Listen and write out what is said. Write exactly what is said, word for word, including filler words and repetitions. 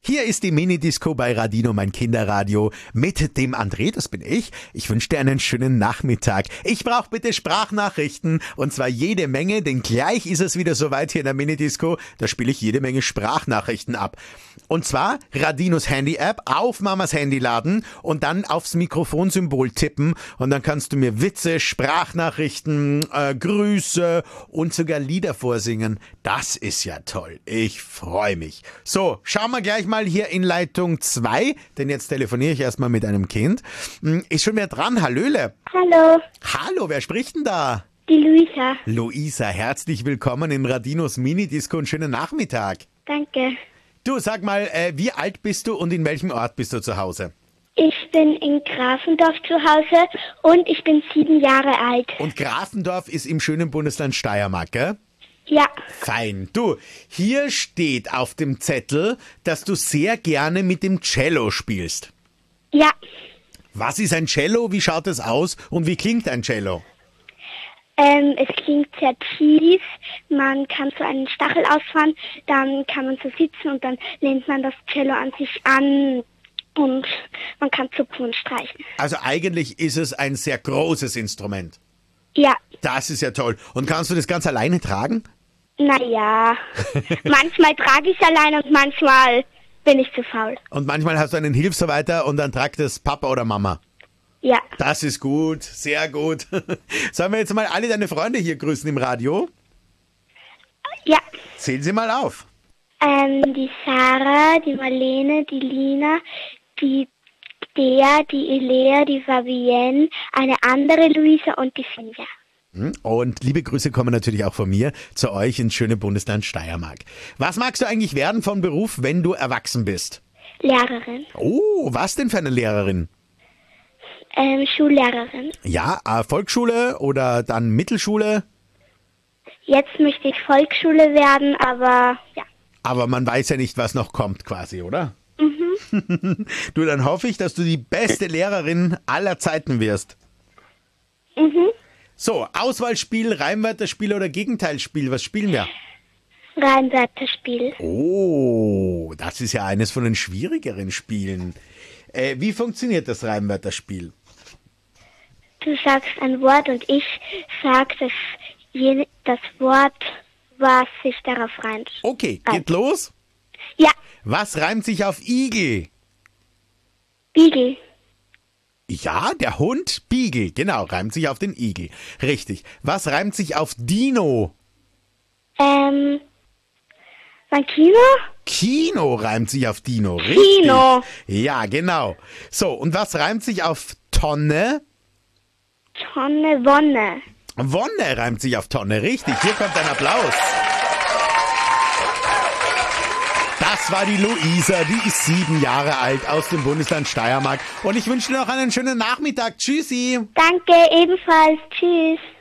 Hier ist die Mini-Disco bei Radino, mein Kinderradio, mit dem André, das bin ich. Ich wünsche dir einen schönen Nachmittag. Ich brauche bitte Sprachnachrichten und zwar jede Menge, denn gleich ist es wieder soweit hier in der Mini-Disco. Da spiele ich jede Menge Sprachnachrichten ab. Und zwar Radinos Handy-App auf Mamas Handy laden und dann aufs Mikrofonsymbol tippen und dann kannst du mir Witze, Sprachnachrichten, äh, Grüße und sogar Lieder vorsingen. Das ist ja toll. Ich freue mich. So, schauen wir gleich mal hier in Leitung zwei, denn jetzt telefoniere ich erstmal mit einem Kind. Ist schon wer dran? Hallöle. Hallo, Hallo, wer spricht denn da? die Luisa. Luisa, herzlich willkommen in Radinos Mini-Disco und schönen Nachmittag. Danke. Du, sag mal, äh, wie alt bist du und in welchem Ort bist du zu Hause? Ich bin in Grafendorf zu Hause und ich bin sieben Jahre alt. Und Grafendorf ist im schönen Bundesland Steiermark, gell? Ja, Fein. Du, hier steht auf dem Zettel, dass du sehr gerne mit dem Cello spielst. ja. Was ist ein Cello? Wie schaut es aus? Und wie klingt ein Cello? Ähm, es klingt sehr tief. Man kann so einen Stachel ausfahren, dann kann man so sitzen und dann lehnt man das Cello an sich an und man kann zupfen und streichen. Also eigentlich ist es ein sehr großes Instrument. Ja, Das ist ja toll. Und kannst du das ganz alleine tragen? naja. Manchmal trage ich allein und manchmal bin ich zu faul. Und manchmal hast du einen Hilfsarbeiter und dann tragt es Papa oder Mama. Ja, Das ist gut, sehr gut. Sollen wir jetzt mal alle deine Freunde hier grüßen im Radio? ja. Zähl sie mal auf. Ähm, die Sarah, die Marlene, die Lina, die Dea, die Elea, die Fabienne, eine andere Luisa und die Finja. Und liebe Grüße kommen natürlich auch von mir zu euch ins schöne Bundesland Steiermark. Was magst du eigentlich werden von Beruf, wenn du erwachsen bist? Lehrerin, Oh, was denn für eine Lehrerin? ähm, Schullehrerin. Ja, äh, Volksschule oder dann Mittelschule? Jetzt möchte ich Volksschule werden, aber ja. Aber man weiß ja nicht, was noch kommt quasi, oder? Mhm. Du, dann hoffe ich, dass du die beste Lehrerin aller Zeiten wirst. Mhm. So, Auswahlspiel, Reimwörterspiel oder Gegenteilspiel, was spielen wir? Reimwörterspiel. Oh, das ist ja eines von den schwierigeren Spielen. Äh, wie funktioniert das Reimwörterspiel? Du sagst ein Wort und ich sag das, je, das Wort, was sich darauf reimt. Okay, geht los. Ja, Was reimt sich auf Igel? Igel. Ja, der Hund Beagle, genau, reimt sich auf den Igel. Richtig. Was reimt sich auf Dino? Ähm, mein Kino? Kino reimt sich auf Dino. Richtig. Kino. Ja, genau. So, und was reimt sich auf Tonne? Tonne, Wonne. Wonne reimt sich auf Tonne. Richtig, hier kommt ein Applaus. Das war die Luisa, die ist sieben Jahre alt aus dem Bundesland Steiermark. Und ich wünsche dir noch einen schönen Nachmittag. Tschüssi. Danke, ebenfalls. Tschüss.